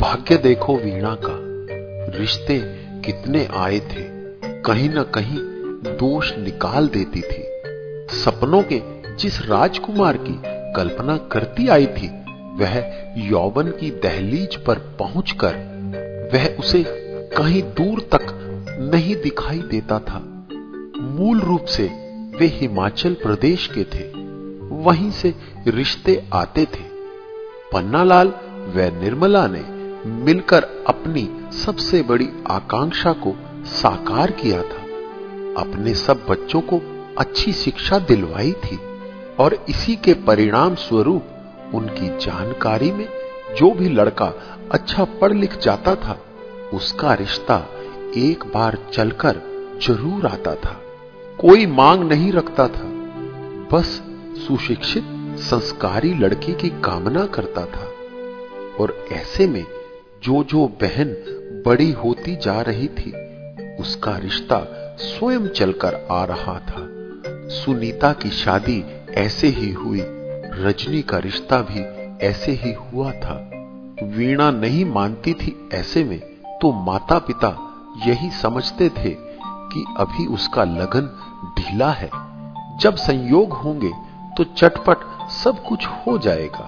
भाग्य देखो वीणा का, रिश्ते कितने आए थे, कहीं न कहीं दोष निकाल देती थी। सपनों के जिस राजकुमार की कल्पना करती आई थी, वह यौवन की दहलीज पर पहुंचकर वह उसे कहीं दूर तक नहीं दिखाई देता था। मूल रूप से वे हिमाचल प्रदेश के थे, वहीं से रिश्ते आते थे। पन्नालाल व निर्मला ने मिलकर अपनी सबसे बड़ी आकांक्षा को साकार किया था। अपने सब बच्चों को अच्छी शिक्षा दिलवाई थी और इसी के परिणाम स्वरूप उनकी जानकारी में जो भी लड़का अच्छा पढ़ लिख जाता था, उसका रिश्ता एक बार चलकर जरूर आता था। कोई मांग नहीं रखता था, बस सुशिक्षित संस्कारी लड़के की कामना करता था। और ऐसे में जो बहन बड़ी होती जा रही थी, उसका रिश्ता स्वयं चलकर आ रहा था। सुनीता की शादी ऐसे ही हुई, रजनी का रिश्ता भी ऐसे ही हुआ था। वीणा नहीं मानती थी ऐसे में, तो माता पिता यही समझते थे कि अभी उसका लगन ढीला है, जब संयोग होंगे तो चटपट सब कुछ हो जाएगा।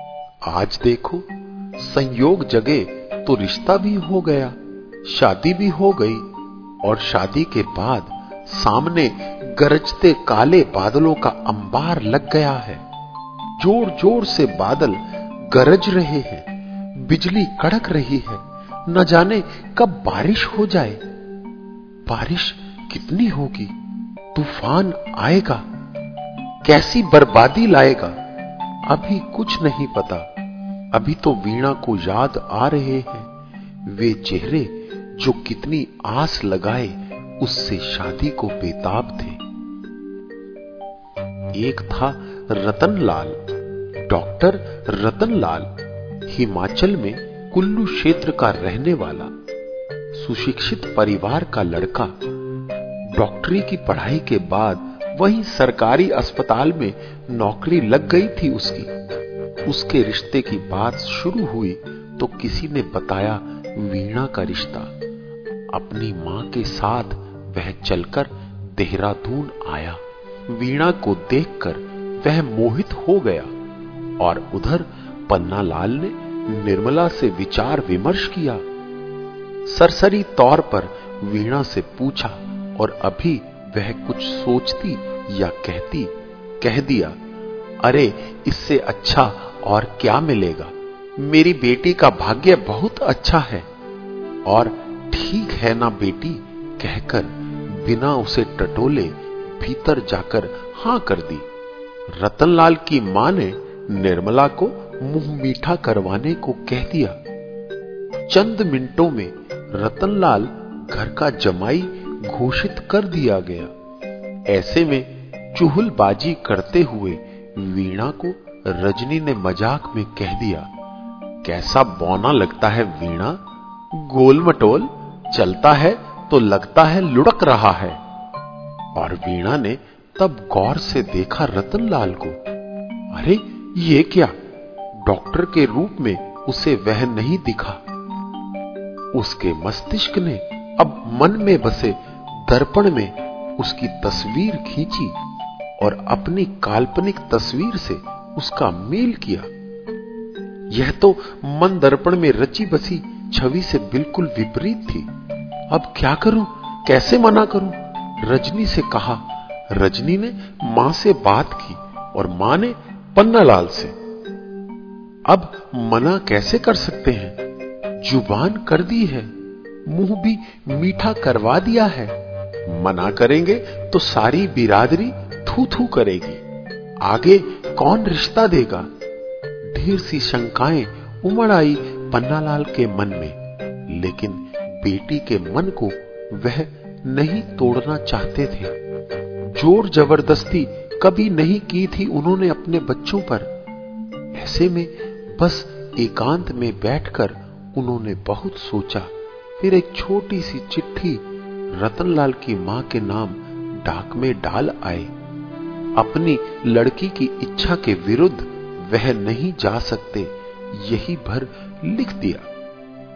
आज देखो, संयोग जगे तो रिश्ता भी हो गया, शादी भी हो गई, और शादी के बाद सामने गरजते काले बादलों का अंबार लग गया है। जोर जोर से बादल गरज रहे हैं, बिजली कड़क रही है, न जाने कब बारिश हो जाए। बारिश कितनी होगी, तूफान आएगा, कैसी बर्बादी लाएगा, अभी कुछ नहीं पता। अभी तो वीणा को याद आ रहे हैं वे चेहरे जो कितनी आस लगाए उससे शादी को बेताब थे। एक था रतनलाल, डॉक्टर रतनलाल, हिमाचल में कुल्लू क्षेत्र का रहने वाला, सुशिक्षित परिवार का लड़का। डॉक्टरी की पढ़ाई के बाद वहीं सरकारी अस्पताल में नौकरी लग गई थी उसकी। उसके रिश्ते की बात शुरू हुई तो किसी ने बताया वीणा का रिश्ता। अपनी मां के साथ वह चलकर देहरादून आया। वीणा को देखकर वह मोहित हो गया और उधर पन्नालाल ने निर्मला से विचार विमर्श किया। सरसरी तौर पर वीणा से पूछा और अभी वह कुछ सोचती या कहती, कह दिया, अरे इससे अच्छा और क्या मिलेगा, मेरी बेटी का भाग्य बहुत अच्छा है। और ठीक है ना बेटी कहकर बिना उसे टटोले भीतर जाकर हां कर दी। रतनलाल की मां ने निर्मला को मुंह मीठा करवाने को कह दिया। चंद मिनटों में रतनलाल घर का जमाई घोषित कर दिया गया। ऐसे में चुहलबाजी करते हुए वीणा को रजनी ने मजाक में कह दिया, कैसा बौना लगता है वीणा, गोल मटोल चलता है तो लगता है लुढ़क रहा है। और वीणा ने तब गौर से देखा रतनलाल को। अरे ये क्या, डॉक्टर के रूप में उसे वह नहीं दिखा। उसके मस्तिष्क ने अब मन में बसे दर्पण में उसकी तस्वीर खींची और अपनी काल्पनिक तस्वीर से उसका मेल किया। यह तो मन दर्पण में रची बसी छवि से बिल्कुल विपरीत थी। अब क्या करूं, कैसे मना करूं, रजनी से कहा। रजनी ने मां से बात की और मां ने पन्नालाल से। अब मना कैसे कर सकते हैं, जुबान कर दी है, मुंह भी मीठा करवा दिया है। मना करेंगे तो सारी बिरादरी थू थू करेगी, आगे कौन रिश्ता देगा। ढेर सी शंकाएं उमड़ आई पन्नालाल के मन में, लेकिन बेटी के मन को वह नहीं तोड़ना चाहते थे। जोर जबरदस्ती कभी नहीं की थी उन्होंने अपने बच्चों पर। ऐसे में बस एकांत में बैठकर उन्होंने बहुत सोचा। फिर एक छोटी सी चिट्ठी रतनलाल की मां के नाम डाक में डाल आए। अपनी लड़की की इच्छा के विरुद्ध वह नहीं जा सकते, यही भर लिख दिया।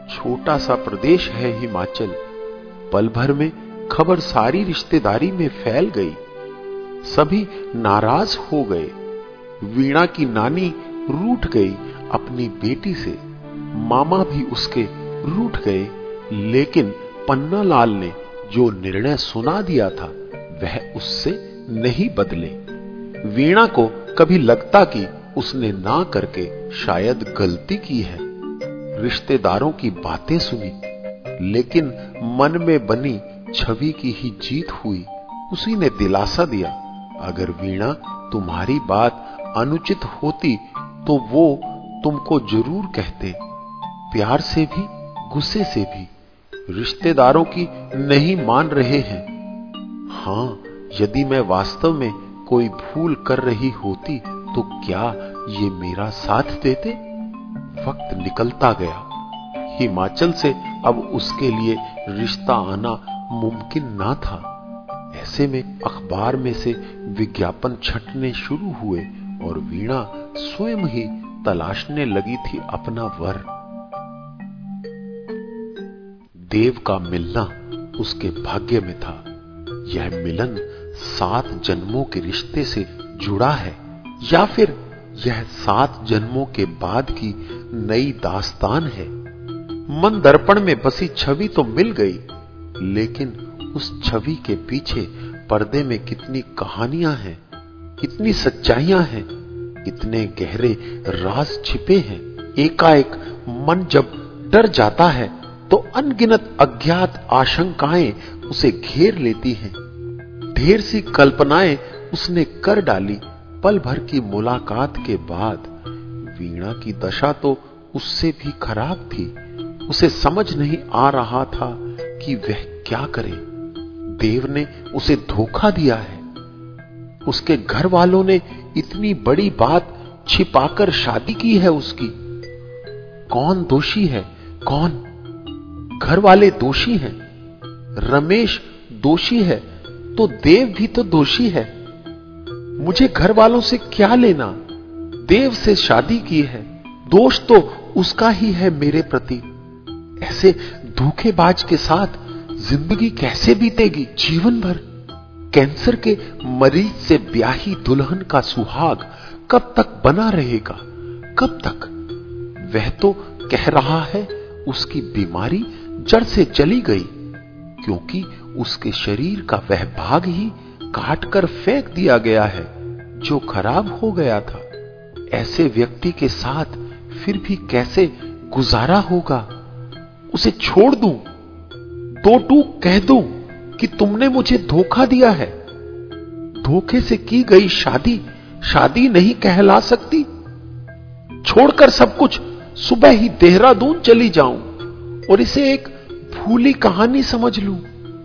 छोटा सा प्रदेश है हिमाचल। पल भर में खबर सारी रिश्तेदारी में फैल गई। सभी नाराज हो गए। वीणा की नानी रूठ गई अपनी बेटी से, मामा भी उसके रूठ गए। लेकिन पन्नालाल ने जो निर्णय सुना दिया था वह उससे नहीं बदले। वीणा को कभी लगता कि उसने ना करके शायद गलती की है। रिश्तेदारों की बातें सुनी, लेकिन मन में बनी छवि की ही जीत हुई। उसी ने दिलासा दिया, अगर वीणा तुम्हारी बात अनुचित होती तो वो तुमको जरूर कहते, प्यार से भी गुस्से से भी। रिश्तेदारों की नहीं मान रहे हैं। हां, यदि मैं वास्तव में कोई भूल कर रही होती तो क्या ये मेरा साथ देते? वक्त निकलता गया। हिमाचल से अब उसके लिए रिश्ता आना मुमकिन ना था। ऐसे में अखबार में से विज्ञापन छंटने शुरू हुए और वीणा स्वयं ही तलाशने लगी थी अपना वर। देव का मिलना उसके भाग्य में था। यह मिलन 7 जन्मों के रिश्ते से जुड़ा है, या फिर यह 7 जन्मों के बाद की नई दास्तान है। मन दर्पण में बसी छवि तो मिल गई, लेकिन उस छवि के पीछे पर्दे में कितनी कहानियां हैं, कितनी सच्चाइयां हैं, कितने गहरे राज छिपे हैं। एकाएक मन जब डर जाता है तो अनगिनत अज्ञात आशंकाएं उसे घेर लेती हैं। ढेर सी कल्पनाएं उसने कर डाली। पल भर की मुलाकात के बाद वीणा की दशा तो उससे भी खराब थी। उसे समझ नहीं आ रहा था कि वह क्या करे। देव ने उसे धोखा दिया है। उसके घर वालों ने इतनी बड़ी बात छिपाकर शादी की है उसकी। कौन दोषी है? कौन? घर वाले दोषी हैं। रमेश दोषी है तो देव भी तो दोषी है। मुझे घर वालों से क्या लेना? देव से शादी की है, दोष तो उसका ही है मेरे प्रति। ऐसे धोखेबाज के साथ जिंदगी कैसे बीतेगी? जीवन भर कैंसर के मरीज से ब्याही दुल्हन का सुहाग कब तक बना रहेगा? कब तक? वह तो कह रहा है उसकी बीमारी जड़ से चली गई, क्योंकि उसके शरीर का वह भाग ही काटकर फेंक दिया गया है जो खराब हो गया था। ऐसे व्यक्ति के साथ फिर भी कैसे गुजारा होगा? उसे छोड़ दूं, 2 टूक कह दूं कि तुमने मुझे धोखा दिया है। धोखे से की गई शादी शादी नहीं कहला सकती। छोड़कर सब कुछ सुबह ही देहरादून चली जाऊं और इसे एक भूली कहानी समझ लूं।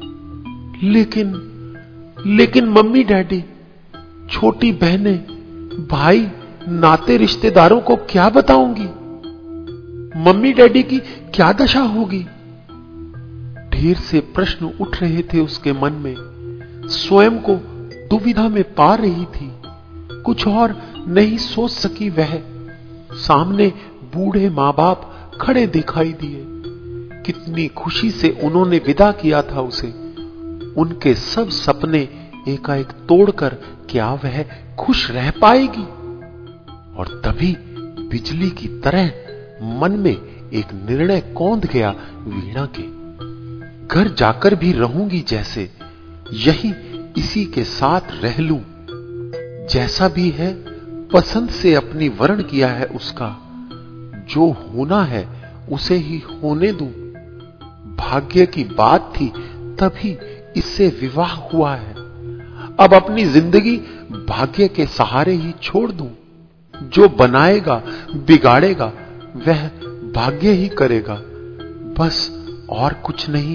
लेकिन मम्मी डैडी, छोटी बहनें, भाई, नाते रिश्तेदारों को क्या बताऊंगी? मम्मी डैडी की क्या दशा होगी? ढेर से प्रश्न उठ रहे थे उसके मन में। स्वयं को दुविधा में पा रही थी। कुछ और नहीं सोच सकी वह। सामने बूढ़े मां बाप खड़े दिखाई दिए। कितनी खुशी से उन्होंने विदा किया था उसे। उनके सब सपने एकाएक तोड़कर क्या वह खुश रह पाएगी? और तभी बिजली की तरह मन में एक निर्णय कौंध गया वीणा के। घर जाकर भी रहूंगी जैसे, यही इसी के साथ रह लूं। जैसा भी है पसंद से अपनी वर्ण किया है उसका। जो होना है उसे ही होने दूं। भाग्य की बात थी तभी इससे विवाह हुआ है। अब अपनी जिंदगी भाग्य के सहारे ही छोड़ दूं। जो बनाएगा बिगाड़ेगा वह भाग्य ही करेगा, बस और कुछ नहीं।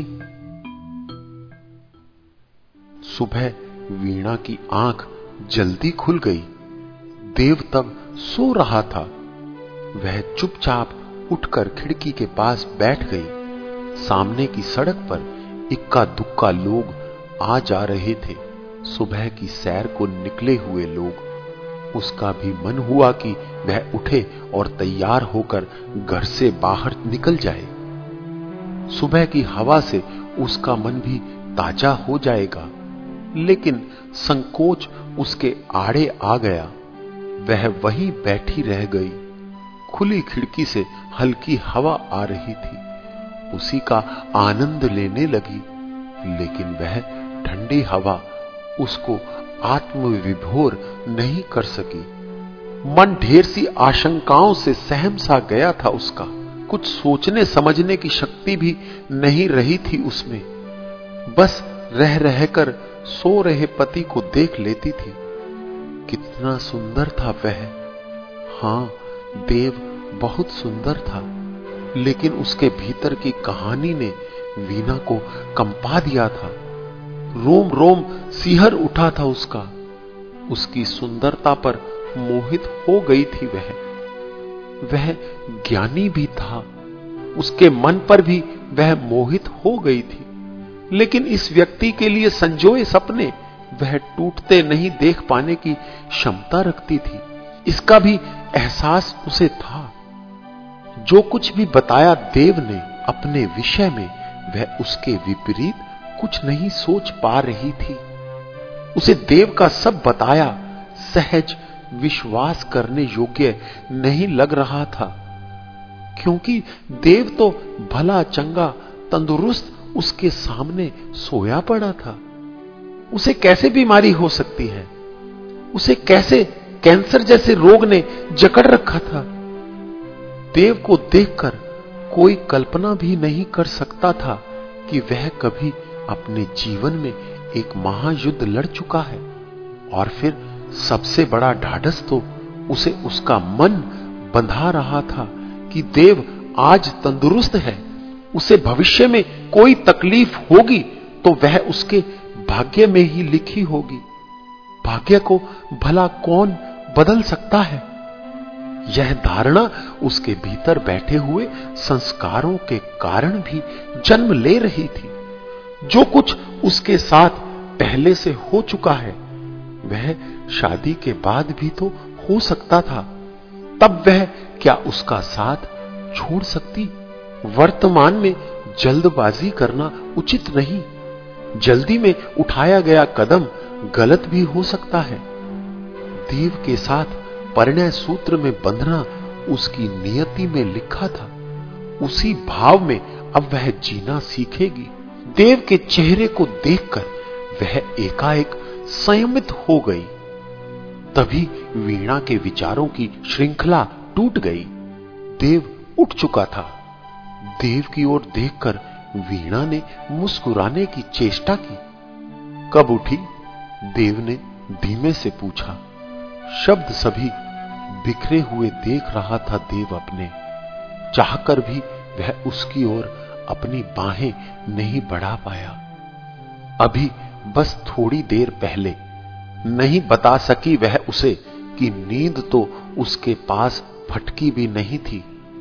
सुबह वीणा की आंख जल्दी खुल गई। देव तब सो रहा था। वह चुपचाप उठकर खिड़की के पास बैठ गई। सामने की सड़क पर इक्का दुक्का लोग आ जा रहे थे। सुबह की सैर को निकले हुए लोग। उसका भी मन हुआ कि वह उठे और तैयार होकर घर से बाहर निकल जाए। सुबह की हवा से उसका मन भी ताजा हो जाएगा। लेकिन संकोच उसके आड़े आ गया। वह वहीं बैठी रह गई। खुली खिड़की से हल्की हवा आ रही थी, उसी का आनंद लेने लगी। लेकिन वह ठंडी हवा उसको आत्मविभोर नहीं कर सकी। मन ढेर सी आशंकाओं से सहम सा गया था उसका। कुछ सोचने समझने की शक्ति भी नहीं रही थी उसमें। बस रह रहकर सो रहे पति को देख लेती थी। कितना सुंदर था वह। हां, देव बहुत सुंदर था, लेकिन उसके भीतर की कहानी ने वीणा को कंपा दिया था। रोम रोम सिहर उठा था उसका। उसकी सुंदरता पर मोहित हो गई थी वह ज्ञानी भी था, उसके मन पर भी वह मोहित हो गई थी। लेकिन इस व्यक्ति के लिए संजोए सपने वह टूटते नहीं देख पाने की क्षमता रखती थी। इसका भी एहसास उसे था। जो कुछ भी बताया देव ने अपने विषय में, वह उसके विपरीत कुछ नहीं सोच पा रही थी। उसे देव का सब बताया सहज विश्वास करने योग्य नहीं लग रहा था, क्योंकि देव तो भला चंगा तंदुरुस्त उसके सामने सोया पड़ा था। उसे कैसे बीमारी हो सकती है? उसे कैसे कैंसर जैसे रोग ने जकड़ रखा था? देव को देखकर कोई कल्पना भी नहीं कर सकता था कि वह कभी अपने जीवन में एक महायुद्ध लड़ चुका है। और फिर सबसे बड़ा ढाढ़स तो उसे उसका मन बंधा रहा था कि देव आज तंदुरुस्त है। उसे भविष्य में कोई तकलीफ होगी तो वह उसके भाग्य में ही लिखी होगी। भाग्य को भला कौन बदल सकता है? यह धारणा उसके भीतर बैठे हुए संस्कारों के कारण भी जन्म ले रही थी। जो कुछ उसके साथ पहले से हो चुका है, वह शादी के बाद भी तो हो सकता था। तब वह क्या उसका साथ छोड़ सकती? वर्तमान में जल्दबाजी करना उचित नहीं। जल्दी में उठाया गया कदम गलत भी हो सकता है। देव के साथ परिणय सूत्र में बंधना उसकी नियति में लिखा था। उसी भाव में अब वह जीना सीखेगी। देव के चेहरे को देखकर वह एकाएक संयमित हो गई। तभी वीणा के विचारों की श्रृंखला टूट गई। देव उठ चुका था। देव की ओर देखकर वीणा ने मुस्कुराने की चेष्टा की। कब उठी? देव ने धीमे से पूछा। शब्द सभी बिखरे हुए देख रहा था देव अपने। चाहकर भी वह उसकी ओर अपनी बाहें नहीं बढ़ा पाया। अभी बस थोड़ी देर पहले नहीं बता सकी वह उसे कि नींद तो उसके पास फटकी भी नहीं थी।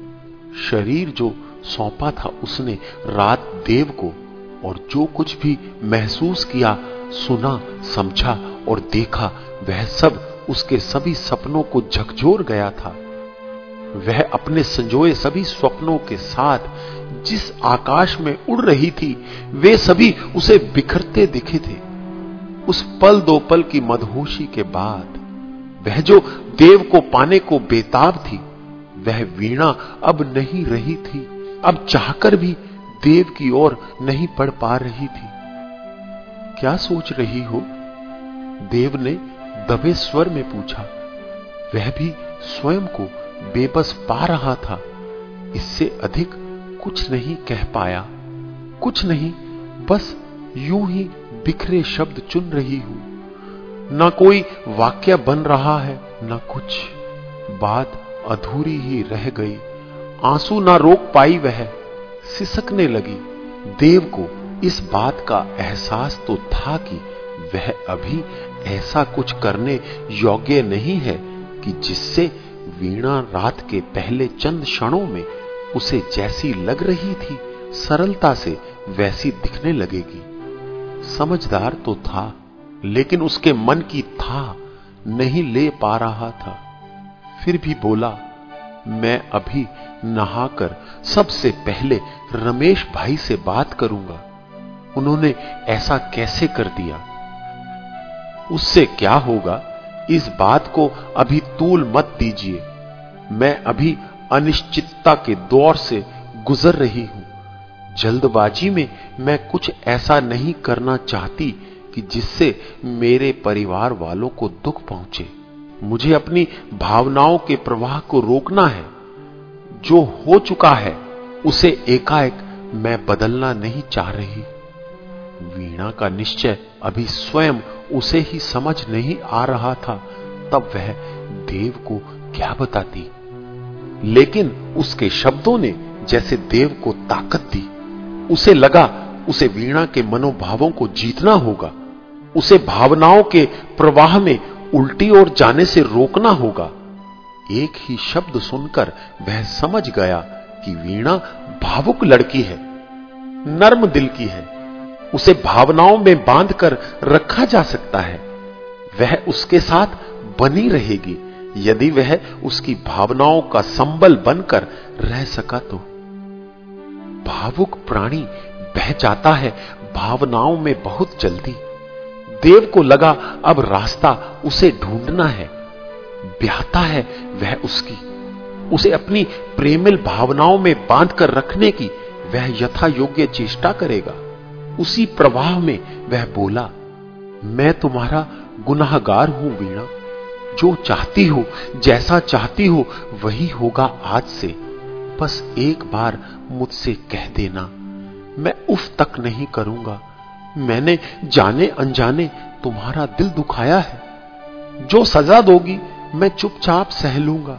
शरीर जो सौंपा था उसने रात देव को, और जो कुछ भी महसूस किया, सुना, समझा और देखा, वह सब उसके सभी सपनों को झकझोर गया था। वह अपने संजोए सभी स्वप्नों के साथ जिस आकाश में उड़ रही थी, वे सभी उसे बिखरते दिखे थे। उस पल दो पल की मदहोशी के बाद वह जो देव को पाने को बेताब थी, वह वीणा अब नहीं रही थी। अब चाहकर भी देव की ओर नहीं बढ़ पा रही थी। क्या सोच रही हो? देव ने दबे स्वर में पूछा। वह भी स्वयं को बेबस पा रहा था। इससे अधिक कुछ नहीं कह पाया। कुछ नहीं, बस यूं ही बिखरे शब्द चुन रही हूं। न कोई वाक्य बन रहा है, न कुछ। बात अधूरी ही रह गई। आंसू ना रोक पाई वह, सिसकने लगी। देव को इस बात का एहसास तो था कि वह अभी ऐसा कुछ करने योग्य नहीं है कि जिससे वीणा रात के पहले चंद क्षणों में उसे जैसी लग रही थी, सरलता से वैसी दिखने लगेगी। समझदार तो था, लेकिन उसके मन की था नहीं ले पा रहा था। फिर भी बोला, मैं अभी नहाकर सबसे पहले रमेश भाई से बात करूंगा। उन्होंने ऐसा कैसे कर दिया? उससे क्या होगा, इस बात को अभी तूल मत दीजिए। मैं अभी अनिश्चितता के दौर से गुजर रही हूं। जल्दबाजी में मैं कुछ ऐसा नहीं करना चाहती कि जिससे मेरे परिवार वालों को दुख पहुंचे। मुझे अपनी भावनाओं के प्रवाह को रोकना है। जो हो चुका है उसे एकाएक मैं बदलना नहीं चाह रही। वीणा का निश्चय अभी स्वयं उसे ही समझ नहीं आ रहा था, तब वह देव को क्या बताती। लेकिन उसके शब्दों ने जैसे देव को ताकत दी। उसे लगा उसे वीणा के मनोभावों को जीतना होगा। उसे भावनाओं के प्रवाह में उल्टी ओर जाने से रोकना होगा। एक ही शब्द सुनकर वह समझ गया कि वीणा भावुक लड़की है, नर्म दिल की है। उसे भावनाओं में बांधकर रखा जा सकता है। वह उसके साथ बनी रहेगी यदि वह उसकी भावनाओं का संबल बनकर रह सका तो। भावुक प्राणी बह जाता है भावनाओं में बहुत जल्दी। देव को लगा अब रास्ता उसे ढूंढना है। ब्याहता है वह उसकी। उसे अपनी प्रेमिल भावनाओं में बांधकर रखने की वह यथा योग्य चेष्टा करेगा। उसी प्रवाह में वह बोला, मैं तुम्हारा गुनाहगार हूं वीणा। जो चाहती हो, जैसा चाहती हो वही होगा आज से। बस एक बार मुझसे कह देना, मैं उफ तक नहीं करूंगा। मैंने जाने अनजाने तुम्हारा दिल दुखाया है। जो सजा दोगी मैं चुपचाप सह लूंगा।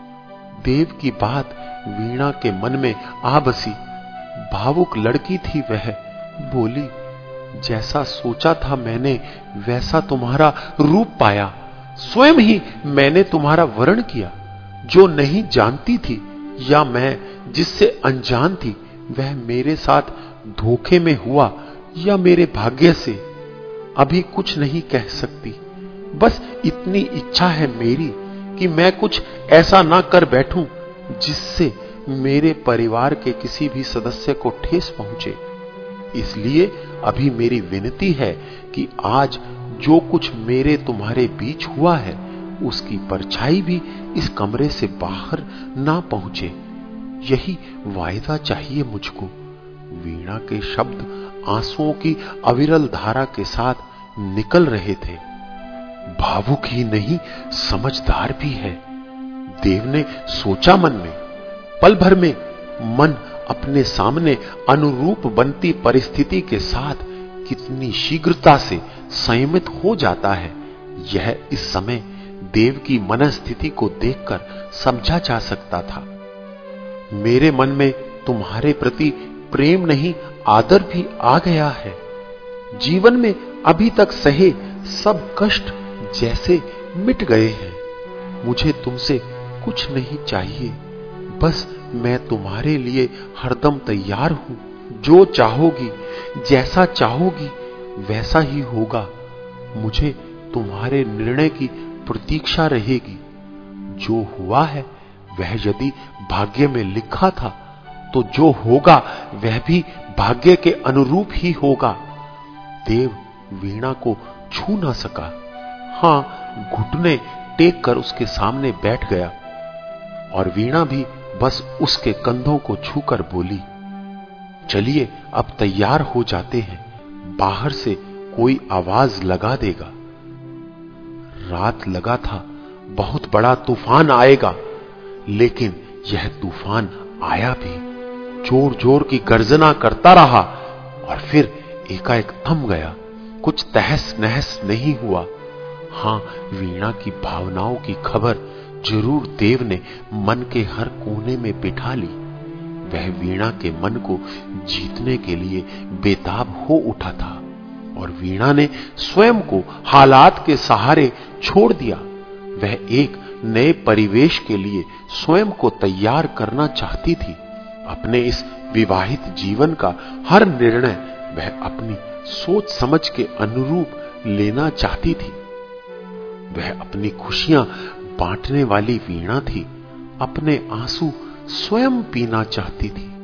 देव की बात वीणा के मन में आ बसी। भावुक लड़की थी वह। बोली, जैसा सोचा था मैंने वैसा तुम्हारा रूप पाया। स्वयं ही मैंने तुम्हारा वर्ण किया। जो नहीं जानती थी या मैं जिससे अनजान थी वह मेरे साथ धोखे में हुआ या मेरे भाग्य से, अभी कुछ नहीं कह सकती। बस इतनी इच्छा है मेरी कि मैं कुछ ऐसा ना कर बैठूं जिससे मेरे परिवार के किसी भी सदस्य को ठेस पहुंचे। इसलिए अभी मेरी विनती है कि आज जो कुछ मेरे तुम्हारे बीच हुआ है उसकी परछाई भी इस कमरे से बाहर ना पहुंचे। यही वायदा चाहिए मुझको। वीणा के शब्द आंसुओं की अविरल धारा के साथ निकल रहे थे। भावुक ही नहीं समझदार भी है, देव ने सोचा मन में। पल भर में मन अपने सामने अनुरूप बनती परिस्थिति के साथ कितनी शीघ्रता से संयमित हो जाता है, यह इस समय देव की मनस्थिति को देखकर समझा जा सकता था। मेरे मन में तुम्हारे प्रति प्रेम नहीं आदर भी आ गया है। जीवन में अभी तक सहे सब कष्ट जैसे मिट गए हैं। मुझे तुमसे कुछ नहीं चाहिए, बस मैं तुम्हारे लिए हरदम तैयार हूं। जो चाहोगी, जैसा चाहोगी वैसा ही होगा। मुझे तुम्हारे निर्णय की प्रतीक्षा रहेगी। जो हुआ है वह यदि भाग्य में लिखा था तो जो होगा वह भी भाग्य के अनुरूप ही होगा। देव वीणा को छू ना सका। हां, घुटने टेक कर उसके सामने बैठ गया और वीणा भी बस उसके कंधों को छूकर बोली, चलिए अब तैयार हो जाते हैं, बाहर से कोई आवाज लगा देगा। रात लगा था बहुत बड़ा तूफान आएगा, लेकिन यह तूफान आया भी। जोर जोर की गर्जना करता रहा और फिर एकाएक थम गया। कुछ तहस नहस नहीं हुआ। हां, वीणा की भावनाओं की खबर जरूर देव ने मन के हर कोने में बिठा ली। वह वीणा के मन को जीतने के लिए बेताब हो उठा था और वीणा ने स्वयं को हालात के सहारे छोड़ दिया। वह एक नए परिवेश के लिए स्वयं को तैयार करना चाहती थी। अपने इस विवाहित जीवन का हर निर्णय वह अपनी सोच समझ के अनुरूप लेना चाहती थी। वह अपनी खुशियां बांटने वाली वीणा थी अपने आंसू स्वयं पीना चाहती थी।